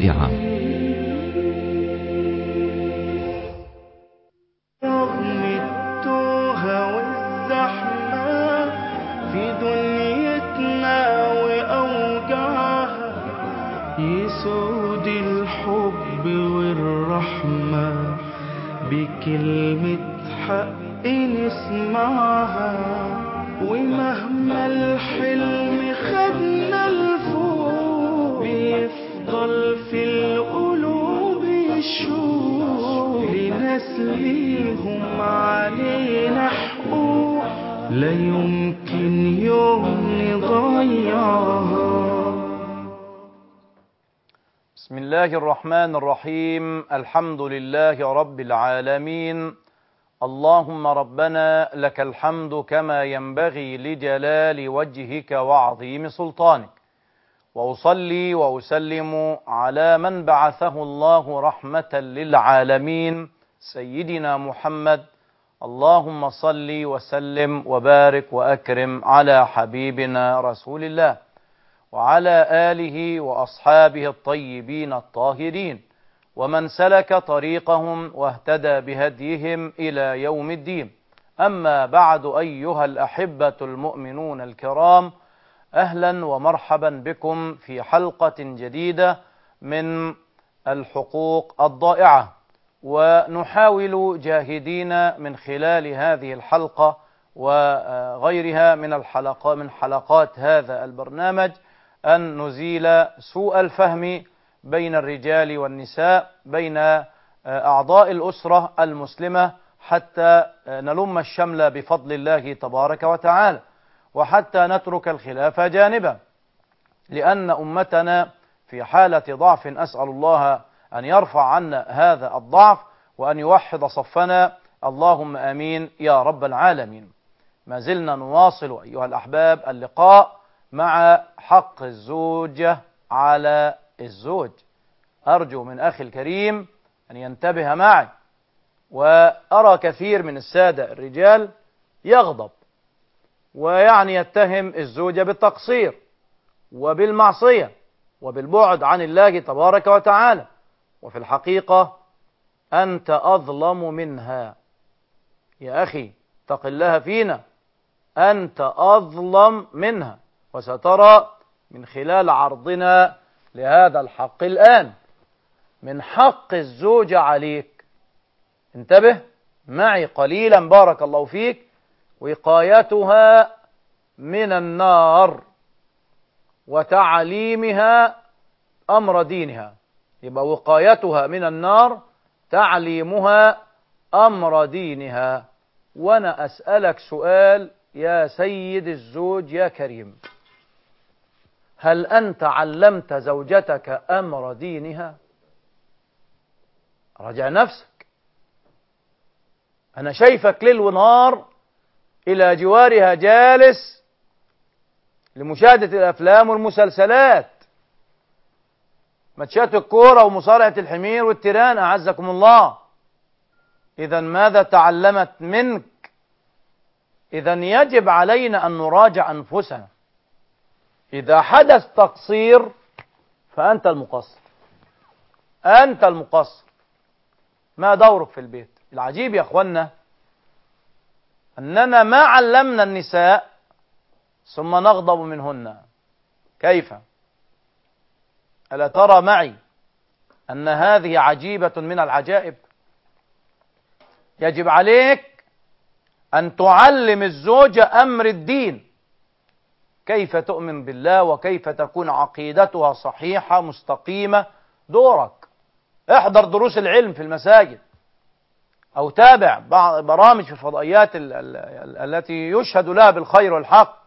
الضائعة. رغم التوه والزحمة في دنيتنا وأوجاعها، يسود الحب والرحمة بكلمة حق نسمعها. ومهما الحلم خدنا لفوق، بيفضل في القلوب الشوق لناس ليهم علينا حقوق، لا يمكن يوم نضيعها. بسم الله الرحمن الرحيم. الحمد لله رب العالمين. اللهم ربنا لك الحمد كما ينبغي لجلال وجهك وعظيم سلطانك، وأصلي وأسلم على من بعثه الله رحمة للعالمين سيدنا محمد. اللهم صل وسلم وبارك وأكرم على حبيبنا رسول الله وعلى آله وأصحابه الطيبين الطاهرين، ومن سلك طريقهم واهتدى بهديهم إلى يوم الدين. أما بعد، أيها الأحبة المؤمنون الكرام، أهلا ومرحبا بكم في حلقة جديدة من الحقوق الضائعة. ونحاول جاهدين من خلال هذه الحلقة وغيرها من حلقات هذا البرنامج أن نزيل سوء الفهم بين الرجال والنساء، بين أعضاء الأسرة المسلمة، حتى نلم الشمل بفضل الله تبارك وتعالى، وحتى نترك الخلاف جانبا، لأن أمتنا في حالة ضعف. أسأل الله أن يرفع عنا هذا الضعف وأن يوحد صفنا، اللهم آمين يا رب العالمين. ما زلنا نواصل أيها الأحباب اللقاء مع حق الزوجة على الزوج. أرجو من أخي الكريم أن ينتبه معي. وأرى كثير من السادة الرجال يغضب ويعني يتهم الزوجة بالتقصير وبالمعصية وبالبعد عن الله تبارك وتعالى، وفي الحقيقة أنت أظلم منها. يا أخي اتق الله فينا، أنت أظلم منها. وسترى من خلال عرضنا لهذا الحق الآن من حق الزوجة عليك. انتبه معي قليلا بارك الله فيك. وقايتها من النار وتعليمها أمر دينها. يبقى وقايتها من النار، تعليمها أمر دينها. وأنا أسألك سؤال يا سيد الزوج يا كريم، هل أنت علمت زوجتك أمر دينها؟ راجع نفسك. أنا شايفك ليل ونهار إلى جوارها جالس لمشاهدة الأفلام والمسلسلات، ماتشات الكورة ومصارعة الحمير والتيران، أعزكم الله. إذا ماذا تعلمت منك؟ إذا يجب علينا أن نراجع أنفسنا. إذا حدث تقصير فأنت المقصر، أنت المقصر. ما دورك في البيت؟ العجيب يا أخوانا أننا ما علمنا النساء ثم نغضب منهن. كيف؟ ألا ترى معي أن هذه عجيبة من العجائب؟ يجب عليك أن تعلم الزوجة أمر الدين، كيف تؤمن بالله وكيف تكون عقيدتها صحيحة مستقيمة. دورك احضر دروس العلم في المساجد، أو تابع برامج في الفضائيات التي يشهد لها بالخير والحق.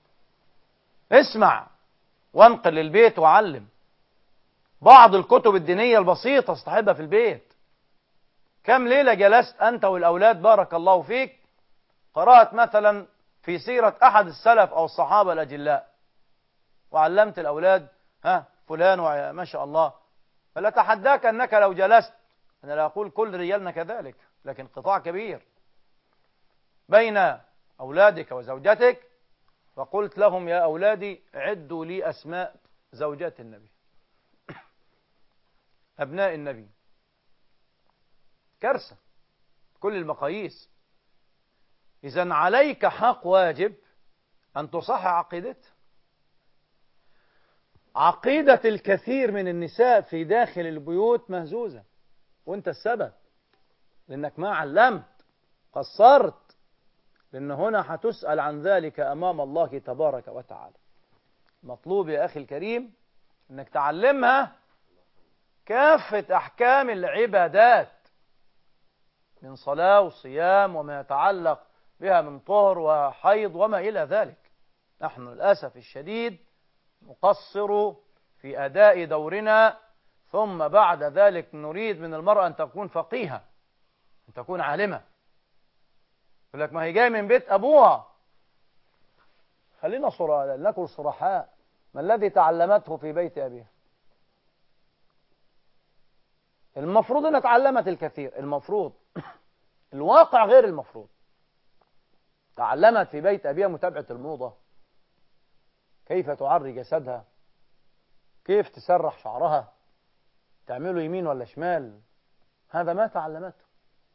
اسمع وانقل للبيت وعلم. بعض الكتب الدينية البسيطة اصطحبها في البيت. كم ليلة جلست أنت والأولاد بارك الله فيك، قرأت مثلا في سيرة أحد السلف أو الصحابة الأجلاء، وعلمت الأولاد فلان وما شاء الله. فلا تحداك أنك لو جلست، أنا لا أقول كل رجالنا كذلك، لكن قطاع كبير، بين أولادك وزوجتك، فقلت لهم يا أولادي عدوا لي أسماء زوجات النبي، أبناء النبي. كارثة كل المقاييس. إذن عليك حق واجب أن تصحح عقيدتها. عقيدة الكثير من النساء في داخل البيوت مهزوزة، وانت السبب، لأنك ما علمت، قصرت، لأن هنا هتسأل عن ذلك أمام الله تبارك وتعالى. مطلوب يا أخي الكريم أنك تعلمها كافة أحكام العبادات من صلاة وصيام وما يتعلق بها من طهر وحيض وما إلى ذلك. نحن للأسف الشديد نقصر في أداء دورنا، ثم بعد ذلك نريد من المرأة أن تكون فقيهة، أن تكون عالمة. يقول لك ما هي جاية من بيت أبوها. خلينا نكن صرحاء، ما الذي تعلمته في بيت أبيها؟ المفروض أنها تعلمت الكثير، المفروض. الواقع غير المفروض. تعلمت في بيت أبيها متابعة الموضة، كيف تعري جسدها، كيف تسرح شعرها، تعمله يمين ولا شمال. هذا ما تعلمته.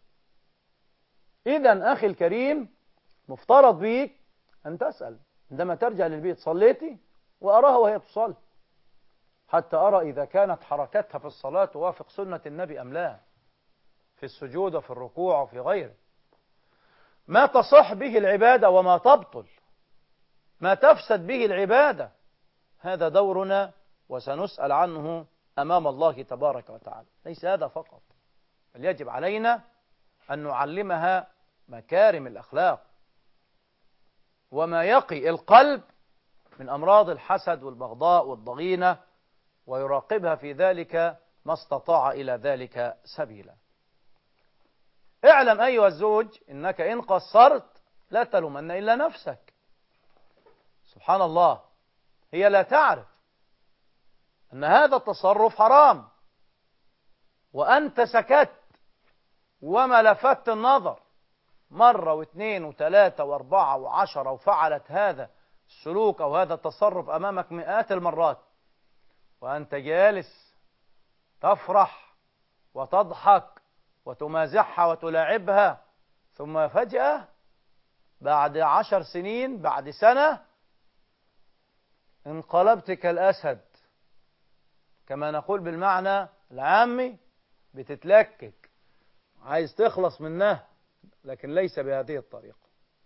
إذن أخي الكريم مفترض بيك أن تسأل عندما ترجع للبيت: صليتي؟ وأراها وهي تصلي، حتى أرى إذا كانت حركتها في الصلاة توافق سنة النبي أم لا، في السجود وفي الركوع وفي غيره. ما تصح به العبادة وما تبطل، ما تفسد به العبادة، هذا دورنا وسنسأل عنه أمام الله تبارك وتعالى. ليس هذا فقط، بل يجب علينا أن نعلمها مكارم الأخلاق وما يقي القلب من أمراض الحسد والبغضاء والضغينة، ويراقبها في ذلك ما استطاع إلى ذلك سبيلا. اعلم أيها الزوج إنك إن قصرت لا تلومن إلا نفسك. سبحان الله، هي لا تعرف أن هذا التصرف حرام، وأنت سكت وما لفت النظر مرة واثنين وثلاثة واربعة وعشرة، وفعلت هذا السلوك أو هذا التصرف أمامك مئات المرات، وأنت جالس تفرح وتضحك وتمازحها وتلاعبها، ثم فجأة بعد 10 سنين، بعد سنة، انقلبت كالأسد، كما نقول بالمعنى العامي، بتتلكك، عايز تخلص منها، لكن ليس بهذه الطريقة.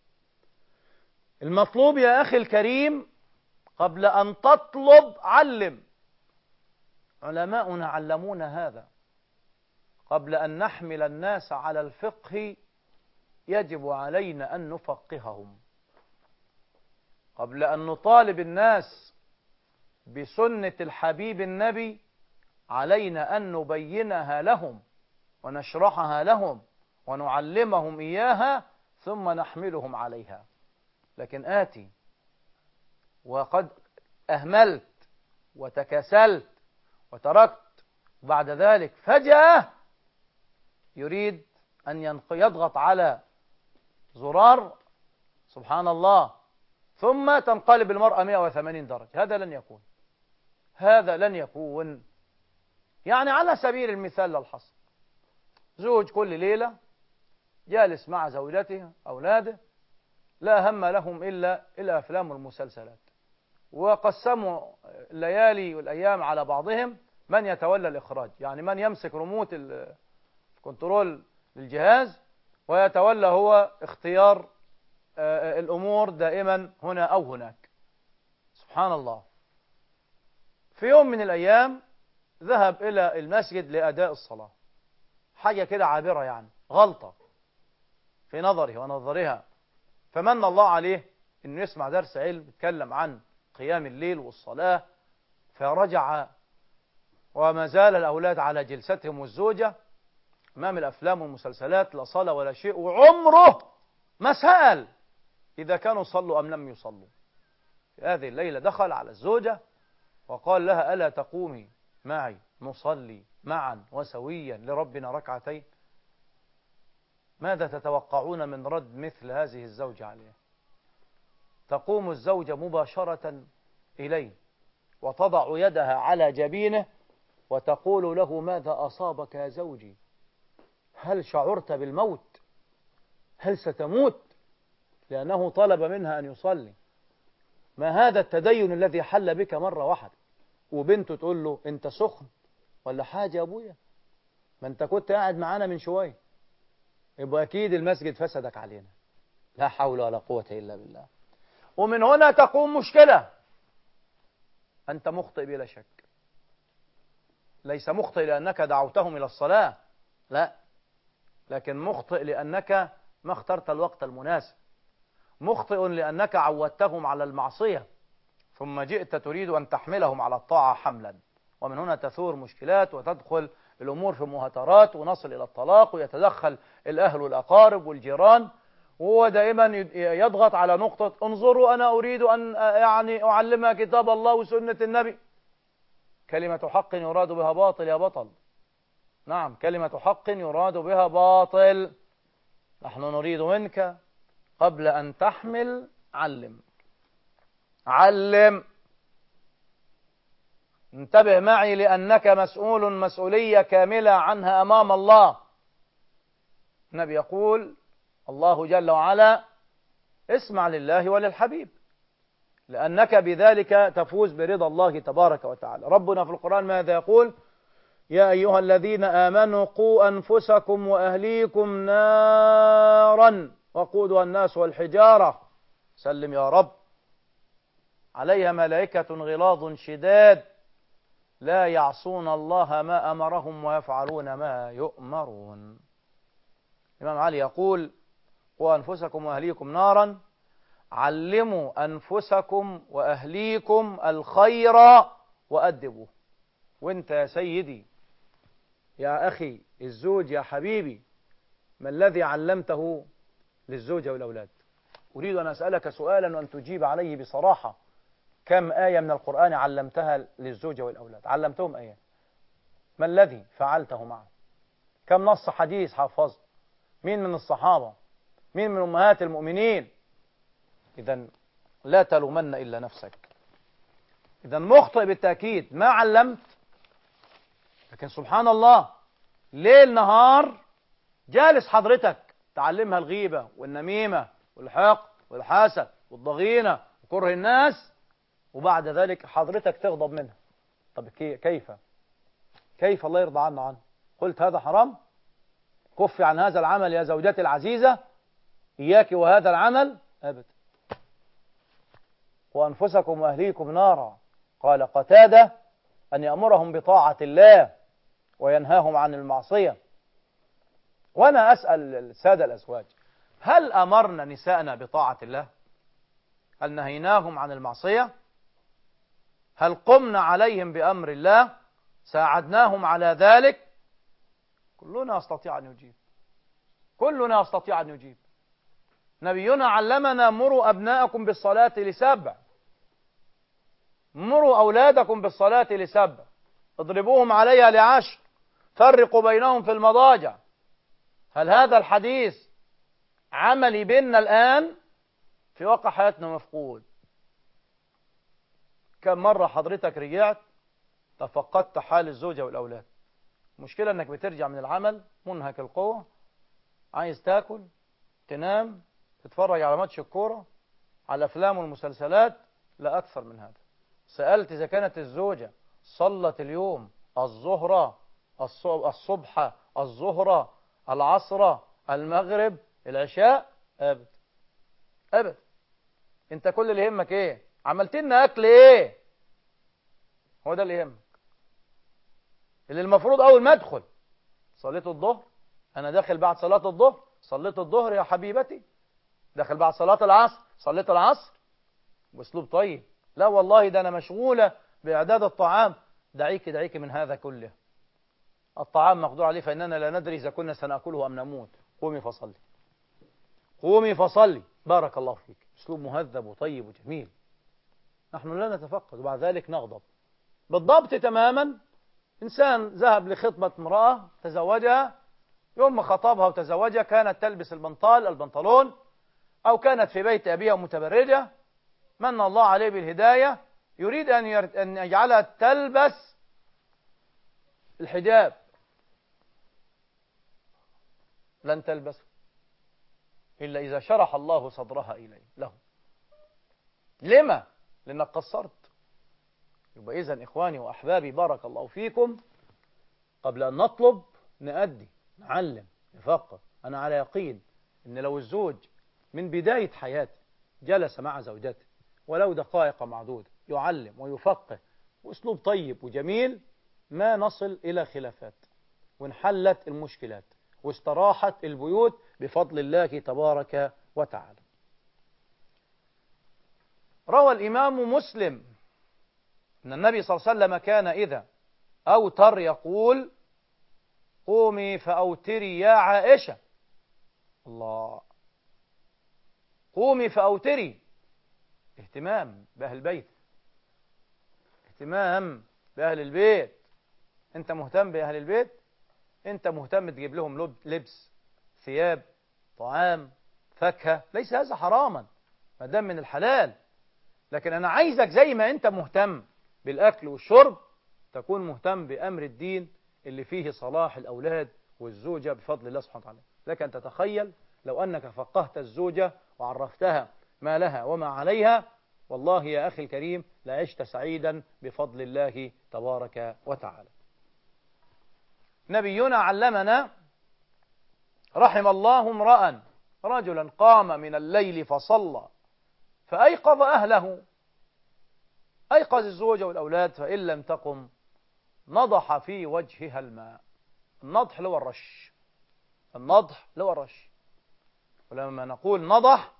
المطلوب يا أخي الكريم قبل أن تطلب علم. علماؤنا علمونا هذا. قبل أن نحمل الناس على الفقه يجب علينا أن نفقههم. قبل أن نطالب الناس بسنة الحبيب النبي علينا أن نبينها لهم ونشرحها لهم ونعلمهم إياها، ثم نحملهم عليها. لكن آتي وقد أهملت وتكاسلت وتركت، بعد ذلك فجأة يريد أن يضغط على زرار، سبحان الله، ثم تنقلب المرأة 180 درجة. هذا لن يكون، هذا لن يكون. يعني على سبيل المثال للحصر، زوج كل ليلة جالس مع زوجته أولاده، لا هم لهم إلا الأفلام والمسلسلات، وقسموا الليالي والأيام على بعضهم، من يتولى الإخراج، يعني من يمسك ريموت الكنترول للجهاز ويتولى هو اختيار الأمور دائما هنا أو هناك. سبحان الله. في يوم من الأيام ذهب إلى المسجد لأداء الصلاة، حاجة كده عابرة، يعني غلطة في نظره ونظرها، فمن الله عليه إنه يسمع درس علم يتكلم عن قيام الليل والصلاة، فرجع وما زال الأولاد على جلستهم والزوجة أمام الأفلام والمسلسلات، لا صلاة ولا شيء، وعمره ما سأل إذا كانوا صلوا أم لم يصلوا. في هذه الليلة دخل على الزوجة وقال لها: ألا تقومي معي نصلي معا وسويا لربنا ركعتين؟ ماذا تتوقعون من رد مثل هذه الزوجة عليه؟ تقوم الزوجة مباشرة إليه وتضع يدها على جبينه وتقول له ماذا أصابك يا زوجي؟ هل شعرت بالموت؟ هل ستموت؟ لأنه طلب منها أن يصلي. ما هذا التدين الذي حل بك مرة واحدة؟ وبنته تقول له أنت سخن ولا حاجة يا أبويا؟ ما أنت كنت قاعد معانا من شوية. يبقى أكيد المسجد فسدك علينا. لا حول ولا قوة إلا بالله. ومن هنا تقوم مشكلة. أنت مخطئ بلا شك، ليس مخطئ لأنك دعوتهم إلى الصلاة، لا، لكن مخطئ لأنك ما اخترت الوقت المناسب، مخطئ لأنك عودتهم على المعصية ثم جئت تريد أن تحملهم على الطاعة حملا، ومن هنا تثور مشكلات وتدخل الأمور في مهاترات ونصل إلى الطلاق، ويتدخل الأهل والأقارب والجيران، وهو دائما يضغط على نقطة انظروا أنا أريد أن أعلمها كتاب الله وسنة النبي. كلمة حق يراد بها باطل يا بطل. نعم، كلمة حق يراد بها باطل. نحن نريد منك قبل أن تحمل علم. انتبه معي لأنك مسؤول مسؤولية كاملة عنها أمام الله. النبي يقول الله جل وعلا اسمع لله وللحبيب، لأنك بذلك تفوز برضا الله تبارك وتعالى. ربنا في القرآن ماذا يقول؟ يا أيها الذين آمنوا قوا أنفسكم وأهليكم نارا وقودها الناس والحجارة، سلم يا رب، عليها ملائكة غلاظ شداد لا يعصون الله ما أمرهم ويفعلون ما يؤمرون. الإمام علي يقول قوا أنفسكم وأهليكم نارا، علموا أنفسكم وأهليكم الخير وأدبوا. وانت يا سيدي يا أخي الزوج يا حبيبي، ما الذي علمته للزوجة والأولاد؟ أريد أن أسألك سؤالا وأن تجيب عليه بصراحة. كم آية من القرآن علمتها للزوجة والأولاد؟ علمتهم آية؟ ما الذي فعلته معه؟ كم نص حديث حفظت؟ مين من الصحابة؟ مين من أمهات المؤمنين؟ إذن لا تلومن إلا نفسك. إذن مخطئ بالتأكيد، ما علمت، لكن سبحان الله ليل نهار جالس حضرتك تعلمها الغيبة والنميمة والحقد والحسد والضغينة وكره الناس، وبعد ذلك حضرتك تغضب منها. طب كيف الله يرضى عنه؟ قلت هذا حرام، كفي عن هذا العمل يا زوجتي العزيزة، إياك وهذا العمل أبدا. وأنفسكم وأهليكم نارا، قال قتادة أن يأمرهم بطاعة الله وينهاهم عن المعصية. وأنا أسأل السادة الأزواج، هل أمرنا نساءنا بطاعة الله؟ هل نهيناهم عن المعصية؟ هل قمنا عليهم بأمر الله؟ ساعدناهم على ذلك؟ كلنا يستطيع أن يجيب. نبينا علمنا مروا أبناءكم بالصلاة ل7، مروا أولادكم بالصلاة ل7، اضربوهم عليها ل10، فرقوا بينهم في المضاجع. هل هذا الحديث عملي بيننا الآن؟ في واقع حياتنا مفقود. كم مرة حضرتك رجعت تفقدت حال الزوجة والأولاد؟ مشكلة انك بترجع من العمل منهك القوة، عايز تاكل، تنام، تتفرج على ماتش الكورة، على الأفلام والمسلسلات، لا أكثر من هذا. سألت إذا كانت الزوجة صلت اليوم الظهر، الصبح، الظهر، العصر، المغرب، العشاء؟ أبد. انت كل اللي يهمك ايه؟ عملت لنا أكل ايه؟ هو ده اللي يهمك. اللي المفروض أول ما أدخل صليت الظهر، أنا داخل بعد صلاة الظهر صليت الظهر يا حبيبتي، داخل بعد صلاة العصر صليت العصر، بأسلوب طيب. لا والله ده أنا مشغولة بإعداد الطعام. دعيك من هذا كله. الطعام مقدور عليه فإننا لا ندري إذا كنا سنأكله أم نموت. قومي فصلي بارك الله فيك. أسلوب مهذب وطيب وجميل. نحن لا نتفقد وبعد ذلك نغضب. بالضبط تماما إنسان ذهب لخطبة امرأة تزوجها، يوم ما خطبها وتزوجها كانت تلبس البنطلون، أو كانت في بيت أبيها متبرجة، من الله عليه بالهداية، يريد أن يجعلها تلبس الحجاب لن تلبسه إلا إذا شرح الله صدرها إليه له. لما؟ لأنك قصرت. يبقى إذن إخواني وأحبابي بارك الله فيكم، قبل أن نطلب نأدي، نعلم، نفقه. أنا على يقين إن لو الزوج من بداية حياته جلس مع زوجته ولو دقائق معدودة يعلم ويفقه وأسلوب طيب وجميل، ما نصل إلى خلافات، وانحلت المشكلات، واستراحت البيوت بفضل الله تبارك وتعالى. روى الإمام مسلم أن النبي صلى الله عليه وسلم كان إذا أوتر يقول: قومي فأوتري يا عائشة. الله، قومي فأوتري. اهتمام بأهل البيت، اهتمام بأهل البيت. أنت مهتم بأهل البيت، أنت مهتم تجيب لهم لبس، ثياب، طعام، فاكهة، ليس هذا حراما ما دام من الحلال، لكن أنا عايزك زي ما أنت مهتم بالأكل والشرب تكون مهتم بأمر الدين اللي فيه صلاح الأولاد والزوجة بفضل الله سبحانه وتعالى. لك أن تتخيل لو أنك فقهت الزوجة وعرفتها ما لها وما عليها، والله يا أخي الكريم لعشت سعيدا بفضل الله تبارك وتعالى. نبينا علمنا: رحم الله امرأ رجلا قام من الليل فصلى فأيقظ أهله. أيقظ الزوجة والأولاد، فإن لم تقم نضح في وجهها الماء. النضح اللي هو الرش، النضح اللي هو الرش. ولما نقول نضح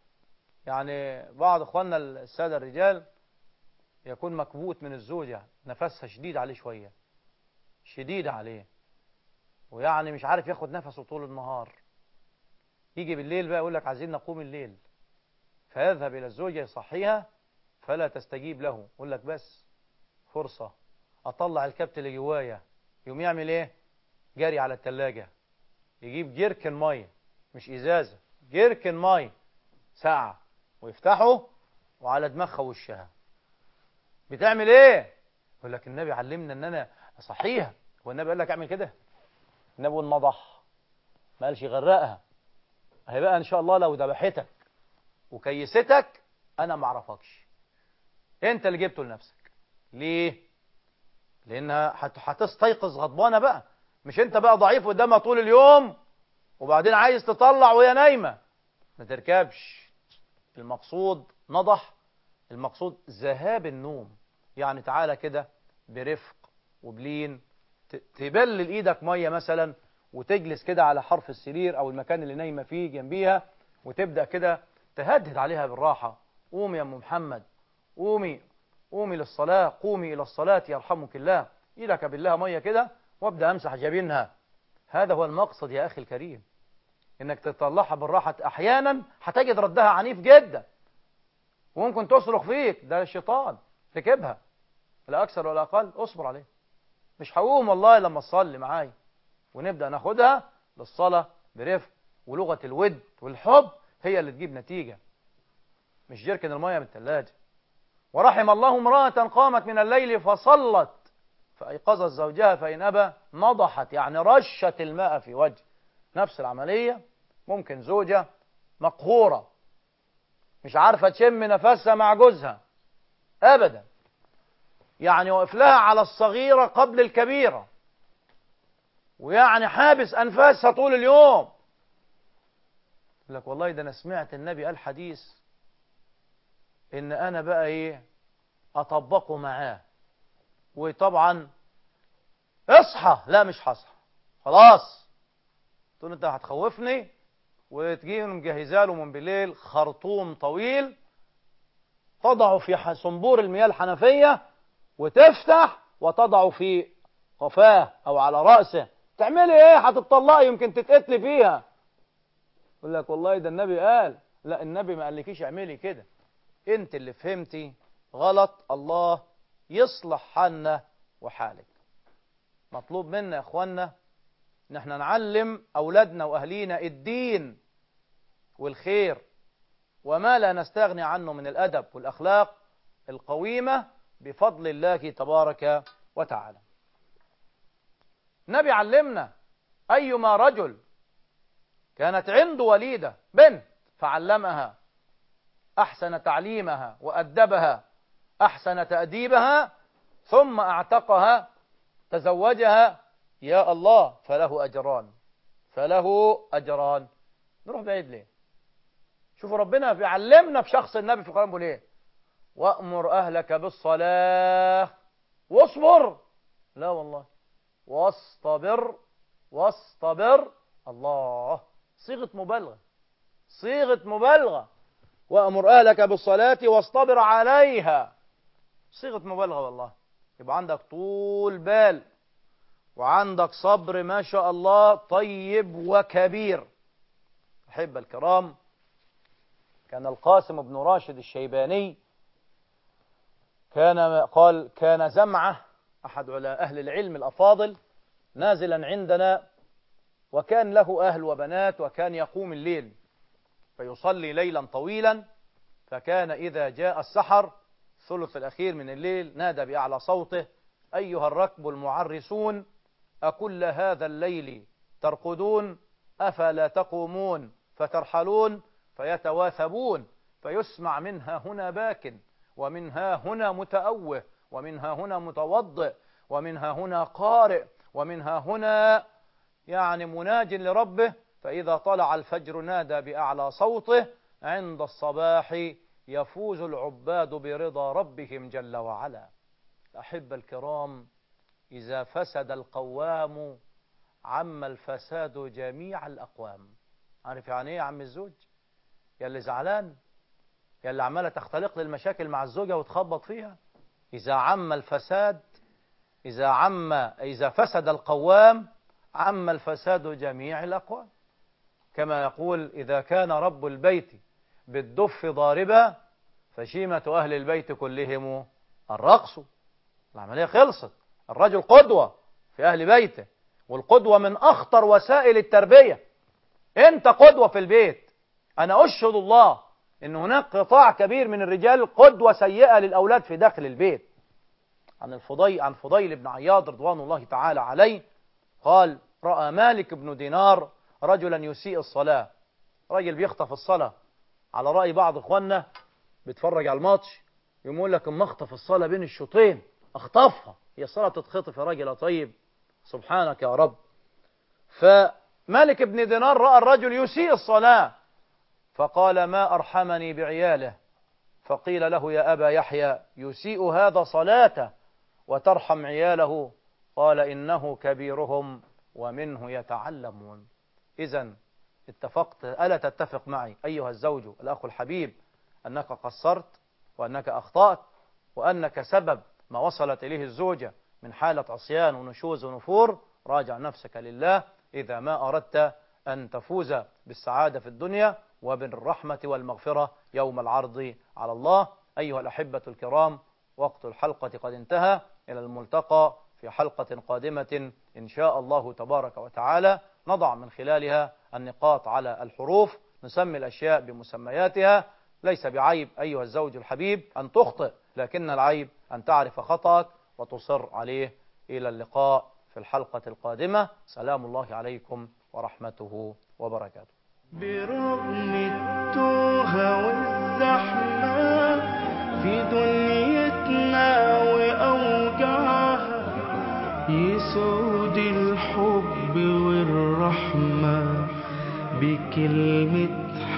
يعني بعض اخواننا السادة الرجال يكون مكبوت من الزوجة، نفسها شديد عليه شوية، شديد عليه، ويعني مش عارف ياخد نفسه طول النهار. يجي بالليل بقى يقول لك عايزين نقوم الليل، فيذهب إلى الزوجة يصحيها فلا تستجيب له. يقول لك بس فرصة أطلع الكبت اللي جوايا. يوم يعمل إيه؟ جاري على التلاجة يجيب جيركن مية، مش إزازة، جيركن مية ساعة، ويفتحه وعلى دماغها وشها. بتعمل إيه؟ يقول لك النبي علمنا إن أنا أصحيها. هو النبي قال لك أعمل كده؟ النبي نضح، ما قالش يغرقها. هي بقى إن شاء الله لو ذبحتك وكيستك أنا ما أعرفكش، أنت اللي جبته لنفسك. ليه؟ لأنها هتستيقظ غضبانة بقى، مش أنت بقى ضعيف قدامها طول اليوم وبعدين عايز تطلع وهي نايمة. ما تركبش. المقصود نضح، المقصود ذهاب النوم. يعني تعالى كده برفق وبلين، تبلل ايدك مية مثلا وتجلس كده على حرف السرير او المكان اللي نايمة فيه جنبيها، وتبدأ كده تهدد عليها بالراحة: قومي يا ام محمد، قومي، قومي للصلاة، قومي إلى الصلاة يرحمك الله. إيدك بالله مية كده وابدأ أمسح جبينها. هذا هو المقصد يا أخي الكريم، إنك تطلعها بالراحة. أحيانا هتجد ردها عنيف جدا وممكن تصرخ فيك، ده الشيطان ركبها، لا أكثر ولا أقل. أصبر عليه، مش هقوم والله لما تصلي معاي. ونبدأ ناخدها للصلاة برفق، ولغة الود والحب هي اللي تجيب نتيجة، مش جركن المية من الثلاجة. ورحم الله امرأة قامت من الليل فصلت فأيقظت زوجها فإن أبى نضحت، يعني رشت الماء في وجه. نفس العملية ممكن زوجة مقهورة مش عارفة تشم نفسها مع جوزها أبدا، يعني وقف لها على الصغيرة قبل الكبيرة، ويعني حابس أنفاسها طول اليوم. يقول لك والله ده أنا سمعت النبي قال حديث إن أنا بقى إيه أطبقه معاه. وطبعا اصحى، لا مش هصحى خلاص. تقول انت هتخوفني، وتجي مجهزه له من بالليل خرطوم طويل تضعه في صنبور المياه الحنفية وتفتح وتضعه في قفاه أو على رأسه. تعملي ايه؟ هتطلقي يمكن تتقتلي فيها. يقول لك والله ده النبي قال. لا، النبي ما قالكيش اعملي كده، انت اللي فهمتي غلط. الله يصلح حالنا وحالك. مطلوب منا يا اخوانا ان احنا نعلم اولادنا واهلينا الدين والخير، وما لا نستغني عنه من الادب والاخلاق القويمة بفضل الله تبارك وتعالى. النبي علمنا أيما رجل كانت عنده وليدة بنت فعلمها، أحسن تعليمها وأدبها، أحسن تأديبها، ثم أعتقها تزوجها، يا الله فله أجران، فله أجران. نروح بعيد ليه؟ شوفوا ربنا بيعلمنا في شخص النبي في القرآن بيقول ايه؟ وأمر أهلك بالصلاة واصبر، لا والله، واصطبر، واصطبر، الله، صيغة مبالغة، صيغة مبالغة. وأمر أهلك بالصلاة واصطبر عليها، صيغة مبالغة والله. يبقى عندك طول بال وعندك صبر ما شاء الله طيب وكبير. أحب الكرام، كان القاسم بن راشد الشيباني كان زمعة أحد أهل العلم الأفاضل نازلا عندنا، وكان له أهل وبنات، وكان يقوم الليل فيصلي ليلا طويلا، فكان إذا جاء السحر الثلث الأخير من الليل نادى بأعلى صوته: أيها الركب المعرسون، أكل هذا الليل ترقدون؟ أفلا تقومون فترحلون؟ فيتواثبون، فيسمع منها هنا باك، ومنها هنا متأوه، ومنها هنا متوضئ، ومنها هنا قارئ، ومنها هنا يعني مناج لربه. فإذا طلع الفجر نادى بأعلى صوته: عند الصباح يفوز العباد برضا ربهم جل وعلا. أحب الكرام، إذا فسد القوام عم الفساد جميع الأقوام. عارف يعني إيه يا عم الزوج؟ يا اللي زعلان، يا اللي عمالة تختلق للمشاكل مع الزوجة وتخبط فيها، إذا عم الفساد، إذا فسد القوام عم الفساد جميع الأقوام. كما يقول: إذا كان رب البيت بالدف ضاربا فشيمة أهل البيت كلهم الرقص. العملية خلصت. الرجل قدوة في أهل بيته، والقدوة من أخطر وسائل التربية. أنت قدوة في البيت. أنا أشهد الله أن هناك قطاع كبير من الرجال قدوة سيئة للأولاد في داخل البيت. عن فضيل بن عياض رضوان الله تعالى عليه قال: رأى مالك بن دينار رجلا يسيء الصلاة، راجل بيخطف الصلاة. على رأي بعض إخواننا بيتفرج على الماتش يقول لك: اما اخطف الصلاة بين الشوطين، اخطفها، هي الصلاة تتخطف يا راجل طيب، سبحانك يا رب. فمالك بن دينار رأى الرجل يسيء الصلاة فقال: ما أرحمني بعياله. فقيل له: يا أبا يحيى، يسيء هذا صلاته وترحم عياله؟ قال: إنه كبيرهم ومنه يتعلمون. إذن اتفقت، ألا تتفق معي أيها الزوج الأخ الحبيب أنك قصرت وأنك أخطأت وأنك سبب ما وصلت إليه الزوجة من حالة عصيان ونشوز ونفور؟ راجع نفسك لله إذا ما أردت أن تفوز بالسعادة في الدنيا وبالرحمة والمغفرة يوم العرض على الله. أيها الأحبة الكرام، وقت الحلقة قد انتهى. إلى الملتقى في حلقة قادمة إن شاء الله تبارك وتعالى، نضع من خلالها النقاط على الحروف، نسمي الأشياء بمسمياتها. ليس بعيب أيها الزوج الحبيب أن تخطئ، لكن العيب أن تعرف خطأك وتصر عليه. إلى اللقاء في الحلقة القادمة. سلام الله عليكم ورحمته وبركاته. برغم التوه والزحمة في دنيتنا وأوجاعها، يسود الحب والرحمة بكلمة